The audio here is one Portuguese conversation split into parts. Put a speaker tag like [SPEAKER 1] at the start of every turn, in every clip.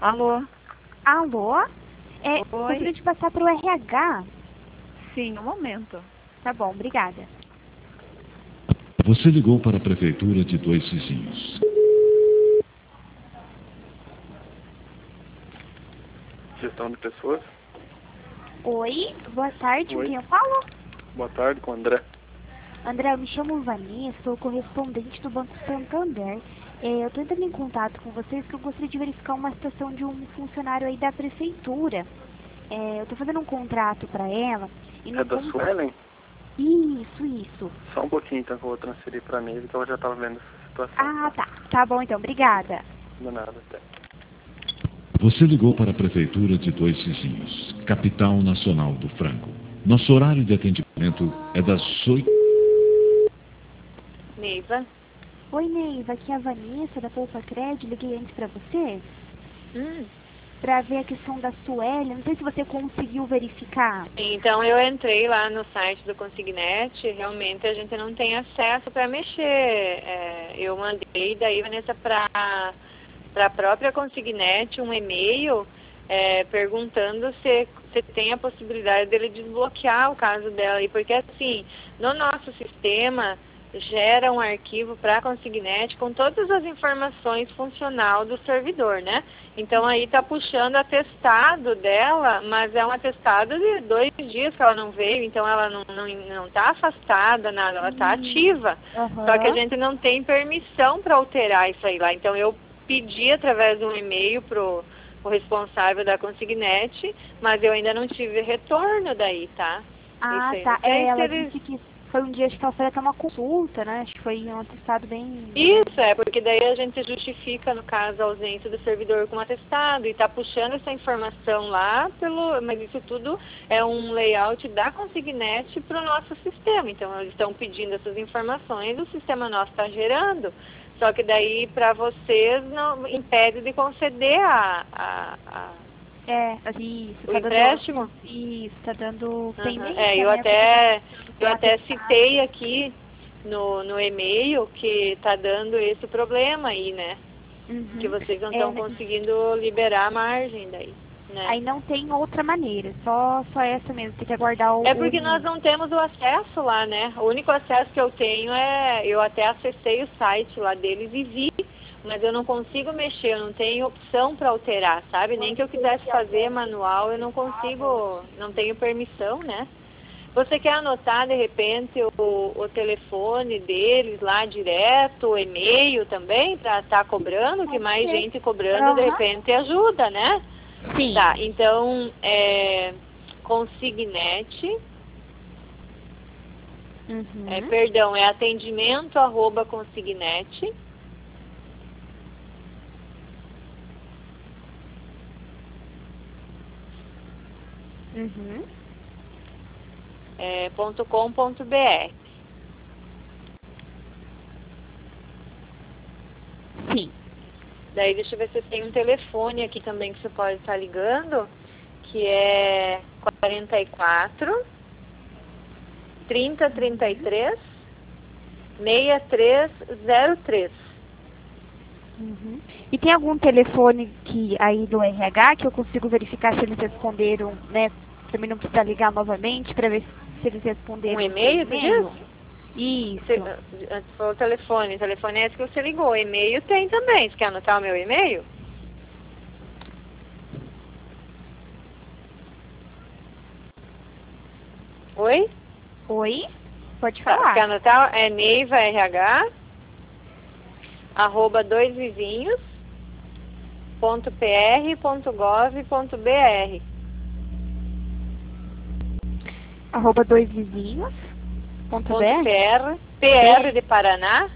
[SPEAKER 1] Alô?
[SPEAKER 2] Alô?
[SPEAKER 1] Oi?
[SPEAKER 2] Gostaria de passar para o RH.
[SPEAKER 1] Sim, um momento.
[SPEAKER 2] Tá bom, obrigada.
[SPEAKER 3] Você ligou para a prefeitura de Dois Vizinhos.
[SPEAKER 4] Gestão de pessoas.
[SPEAKER 2] Oi, boa tarde, com
[SPEAKER 4] Oi.
[SPEAKER 2] quem eu falo?
[SPEAKER 4] Boa tarde, com o André.
[SPEAKER 2] André, eu me chamo Vanessa, sou correspondente do Banco Santander. Eu estou entrando em contato com vocês porque eu gostaria de verificar uma situação de um funcionário aí da prefeitura. Eu estou fazendo um contrato para ela. E
[SPEAKER 4] É da Suelen?
[SPEAKER 2] Isso.
[SPEAKER 4] Só um pouquinho então que eu vou transferir para a Neve, que ela já estava vendo essa situação.
[SPEAKER 2] Ah, tá. Tá bom então, obrigada.
[SPEAKER 4] Não é nada, até.
[SPEAKER 3] Você ligou para a prefeitura de Dois Vizinhos, capital nacional do frango. Nosso horário de atendimento é das 8.
[SPEAKER 1] Neiva?
[SPEAKER 2] Oi, Neiva, aqui é a Vanessa da Poupa Cred. Liguei antes para você
[SPEAKER 1] Hum.
[SPEAKER 2] para ver a questão da Sueli. Não sei se você conseguiu verificar.
[SPEAKER 1] Então eu entrei lá no site do Consignet, realmente a gente não tem acesso para mexer. Eu mandei daí, Vanessa, para a própria Consignet um e-mail perguntando se tem a possibilidade dele desbloquear o caso dela. E porque assim, no nosso sistema gera um arquivo para a Consignet com todas as informações funcional do servidor, né? Então aí está puxando atestado dela, mas é um atestado de 2 dias que ela não veio, então ela não está afastada, nada, ela está ativa. Só que a gente não tem permissão para alterar isso aí lá. Então eu pedi através de um e-mail pro responsável da Consignet, mas eu ainda não tive retorno daí, tá?
[SPEAKER 2] Ah,
[SPEAKER 1] Isso aí,
[SPEAKER 2] tá.
[SPEAKER 1] não sei se
[SPEAKER 2] Ela
[SPEAKER 1] eles...
[SPEAKER 2] disse que foi um dia, acho que ela foi até uma consulta, né? Acho que foi um atestado bem...
[SPEAKER 1] Isso, porque daí a gente justifica, no caso, a ausência do servidor com atestado e está puxando essa informação lá, mas isso tudo é um layout da Consignet para o nosso sistema. Então, eles estão pedindo essas informações, o sistema nosso está gerando, só que daí, para vocês, não impede de conceder
[SPEAKER 2] isso.
[SPEAKER 1] o
[SPEAKER 2] Tá
[SPEAKER 1] empréstimo.
[SPEAKER 2] Isso, tá dando pendência,
[SPEAKER 1] Eu
[SPEAKER 2] né?
[SPEAKER 1] até citei aqui no e-mail que está dando esse problema aí, né?
[SPEAKER 2] Uhum.
[SPEAKER 1] Que vocês não estão conseguindo liberar a margem daí, né?
[SPEAKER 2] Aí não tem outra maneira, só essa mesmo, tem que aguardar o...
[SPEAKER 1] É porque nós não temos o acesso lá, né? O único acesso que eu tenho eu até acessei o site lá deles e vi, mas eu não consigo mexer, eu não tenho opção para alterar, sabe? Nem que eu quisesse fazer manual, eu não consigo, não tenho permissão, né? Você quer anotar, de repente, o telefone deles lá direto, o e-mail também, para estar cobrando, que mais gente cobrando, de repente, ajuda, né?
[SPEAKER 2] Sim.
[SPEAKER 1] Tá, então, Consignet, é atendimento@consignet, .com.br.
[SPEAKER 2] Sim.
[SPEAKER 1] Daí deixa eu ver se tem um telefone aqui também que você pode estar ligando, que é 44 3033 6303.
[SPEAKER 2] E tem algum telefone aí do RH que eu consigo verificar se eles responderam, né? Também não precisa ligar novamente para ver se eles responderam.
[SPEAKER 1] Um e-mail, tu diz?
[SPEAKER 2] Isso.
[SPEAKER 1] Antes foi o telefone é esse que você ligou. O e-mail tem também. Você quer anotar o meu e-mail? Oi?
[SPEAKER 2] Oi? Pode falar.
[SPEAKER 1] Quer anotar? É neivarh @doisvizinhos.pr.gov.br.
[SPEAKER 2] @doisvizinhos.br.
[SPEAKER 1] PR de Paraná.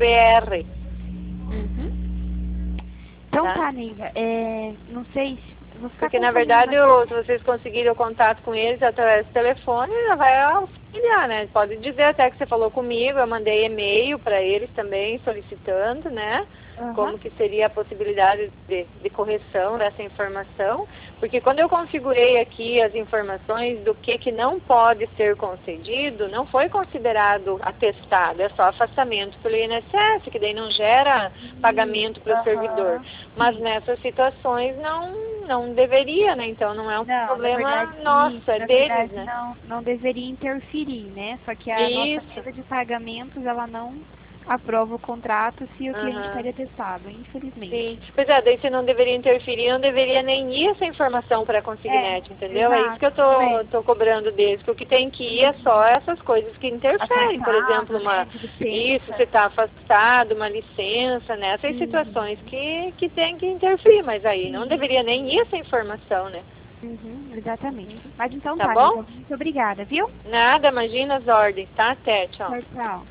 [SPEAKER 1] .gov.br.
[SPEAKER 2] Então tá, Neiva. Não sei, Vou ficar
[SPEAKER 1] Porque, na verdade,
[SPEAKER 2] acompanhando.
[SPEAKER 1] se vocês conseguirem o contato com eles através do telefone, ela vai auxiliar, né? Pode dizer até que você falou comigo, eu mandei e-mail para eles também, solicitando, né?
[SPEAKER 2] Aham.
[SPEAKER 1] Como que seria a possibilidade de correção dessa informação. Porque quando eu configurei aqui as informações do que não pode ser concedido, não foi considerado atestado, é só afastamento pelo INSS, que daí não gera pagamento para o
[SPEAKER 2] Aham.
[SPEAKER 1] servidor. Mas
[SPEAKER 2] Sim.
[SPEAKER 1] nessas situações não deveria, né? Então não é um
[SPEAKER 2] Não,
[SPEAKER 1] problema
[SPEAKER 2] na verdade,
[SPEAKER 1] nosso,
[SPEAKER 2] isso,
[SPEAKER 1] é
[SPEAKER 2] na
[SPEAKER 1] deles,
[SPEAKER 2] verdade
[SPEAKER 1] né?
[SPEAKER 2] não deveria interferir, né? Só que a nossa
[SPEAKER 1] Isso.
[SPEAKER 2] mesa de pagamentos, ela não aprova o contrato se o cliente
[SPEAKER 1] Aham.
[SPEAKER 2] estaria atestado, infelizmente.
[SPEAKER 1] Sim. Pois é, daí se não deveria interferir, não deveria nem ir essa informação para a Consignet, entendeu? É isso que eu
[SPEAKER 2] exato,
[SPEAKER 1] tô cobrando deles, que o que tem que ir é só essas coisas que interferem, por exemplo,
[SPEAKER 2] né, de licença.
[SPEAKER 1] isso, você está afastado, uma licença, né? Essas situações que tem que interferir, mas aí não deveria nem ir essa informação, né?
[SPEAKER 2] Uhum, exatamente. Mas então
[SPEAKER 1] Tá
[SPEAKER 2] tá,
[SPEAKER 1] bom?
[SPEAKER 2] Lívia, muito obrigada, viu?
[SPEAKER 1] Nada, imagina as ordens, tá? Até, tchau.
[SPEAKER 2] Tchau, tchau.